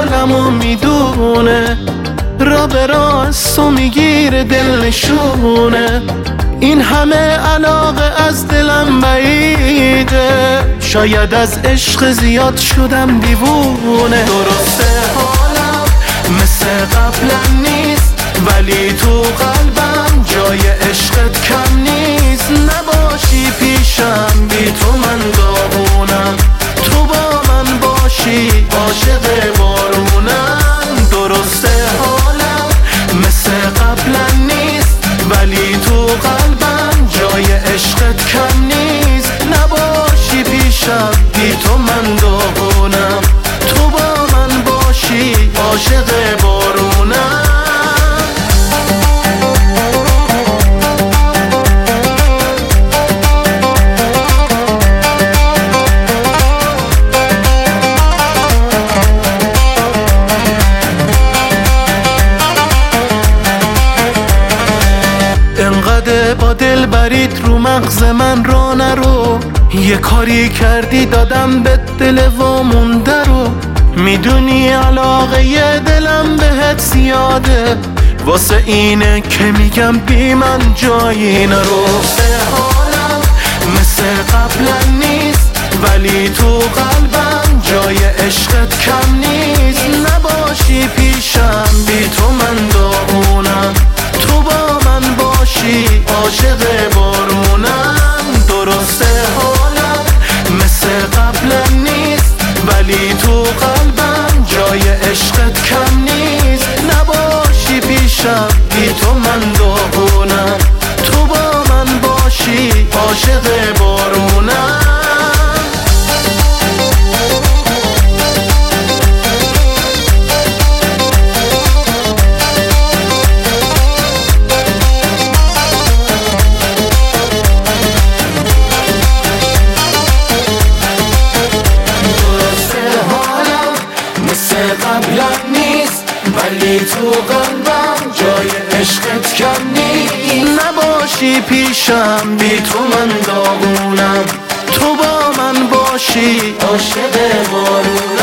حالمو میدونه، را به راست و میگیره دل نشونه. این همه علاقه از دلم بعیده، شاید از عشق زیاد شدم دیوونه. درسته حالم مثل قبلا نیست، ولی تو قلبم جای عشقت کم نیست. نباشی پیشم بی تو من داغونم، تو با من باشی عاشق بارونم. درسته حالم مثل قبلا نیست، ولی تو قلبم جای عشقت کم نیست. نباشی پیشم بی تو من داغونم، تو با من باشی عاشق بارونم. انقدر با دل برید رو مغز من را نرو، یه کاری کردی دادم به دل و مونده رو. میدونی علاقه ی دلم بهت زیاده، واسه اینه که میگم بی من جایی نرو. حالم مثل قبلا نیست، ولی تو قلبم جای عشقت کم نیست. نباشی پیشم بی تو من داغونم، تو با من باشی عاشق بارونم. درسته حالم مثل قبلا نیست، ولی تو قلبم جای عشقت کم نیست. نباشی پیشم بی تو من داغونم، تو با من باشی عاشق بارونم. قبلا نیست، ولی تو قلبم جای عشقت کم نیست. نباشی پیشم بی تو من داغونم، تو با من باشی عاشق بارونم.